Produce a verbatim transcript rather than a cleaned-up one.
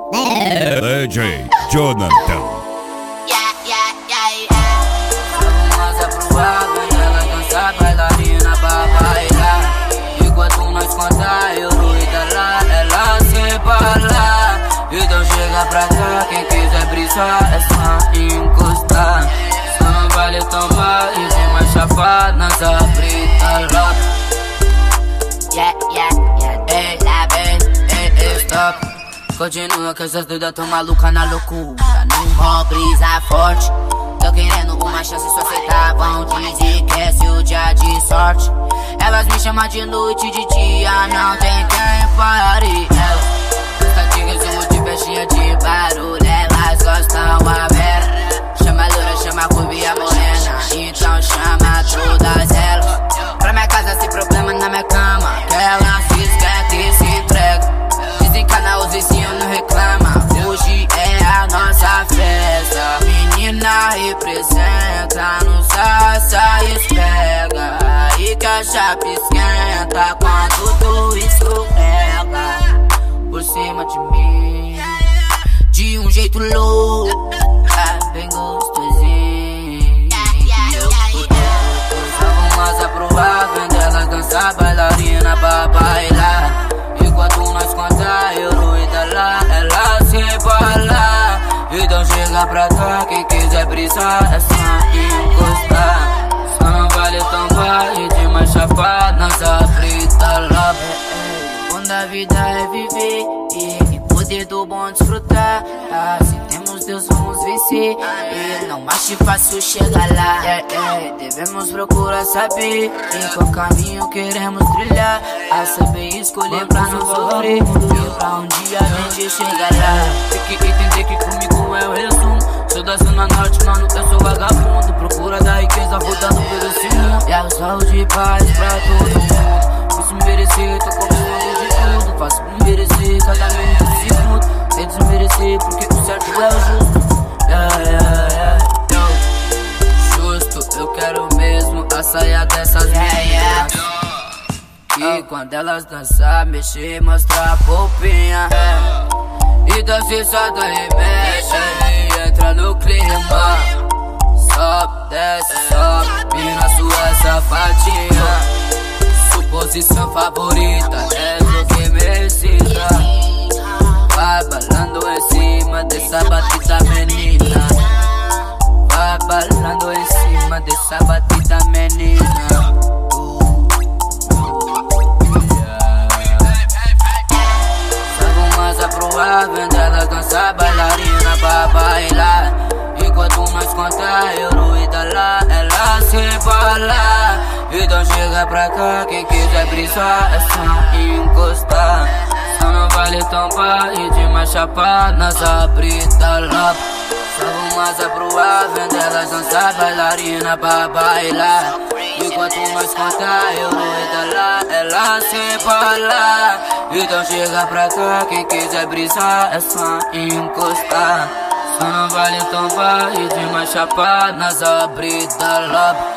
D J Jonathan. Yeah, yeah, yeah, yeah. Mas é provável ela dançar bailarina pra bailar. Enquanto nós contar euro e dela, ela se bala. Então chega pra cá, quem quiser brisar é só encostar. Só não vale tomar e tem mais chapa nas abritas lá. Yeah, yeah, yeah, Ei, ei, ei, ei, stop. Continua que essas doidas tão maluca na loucura. Num mó brisa forte. Tô querendo uma chance, só aceitar. Vão dizer que é seu dia de sorte. Elas me chamam de noite, de dia não tem quem pare. Elas gostam de resumo de festinha de barulho. Elas gostam aberta. Chama a loura, chama a curva e a morena. Então chama todas elas pra minha casa sem problema na minha cama. Que ela se esquenta e se entrega. Desencana os vizinhos, não reclama. Hoje é a nossa festa. Menina representa, no salsa esfrega. E que a chapa esquenta quando tu escorrega por cima de mim, de um jeito louco, é bem gostosinho. Mas é provável dela dançar bailarina pra bailar. Enquanto nós contar euro e dela, ela se bala. Então chega pra cá, quem quiser brisar é só encostar. Só não vale tampar e tem mais chapa nas abritas lá. Quando a vida é viver e poder do bom desfrutar. Ah, se temos Deus vamos vencer e não acho fácil chegar lá. Yeah, yeah. Devemos procurar saber em qual caminho queremos trilhar. A saber escolher pra não sofrer e pra um dia a gente chegar lá. Tem que entender que comigo é o resumo. Sou da zona norte, mano, eu sou vagabundo. Procura da riqueza rodando pelo esse mundo. E a saúde e paz pra todo mundo. Faço merecer, tô comendo de tudo. Faço merecer cada minuto de segundo. Sem desmerecer porque o certo é o justo. Yeah, yeah, yeah. Yo, justo, eu quero mesmo a saia dessas meninas. E quando elas dançar, mexer, mostrar a polpinha. E dança só daí mexe e entra no clima. Sobe, desce, sobe, mina sua safadinha. Posição favorita é o que precisa. Vai balando em cima dessa batida, menina. Vai balando em cima dessa batida, menina. Sabe mais é provável dela dançar bailarina pra bailar. Enquanto nós contar euro e dela, ela se bala. Então chega pra cá, quem quiser brisar é só encostar. Só não vale tampar e de mais chapa nas abritas lá. Sabe mais é provável delas dançar bailarina pra bailar. Enquanto nós contar euro e dela, ela se bala. Então chega pra cá, quem quiser brisar é só encostar. Só não vale tampar e de mais chapa nas abritas lá.